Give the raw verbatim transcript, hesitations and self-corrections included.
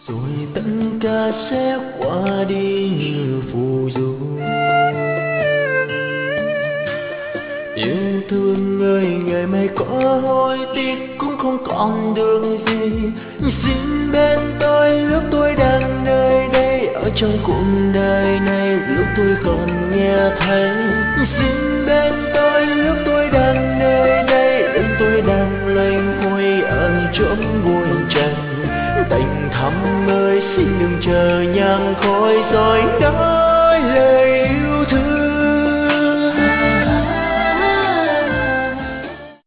rồi tất cả sẽ qua đi như phù du. Yêu thương người ngày mai có hối tiếc cũng không còn đường gì. Xin bên tôi lúc tôi đang nơi đây, ở trong cuộc đời này lúc tôi còn nghe thấy. Xin bên tôi lúc tôi đang nơi đây, lúc tôi đang loanh quay ở chốn buồn trần. Tình thắm ơi xin đừng chờ nhang khói rồi nói lời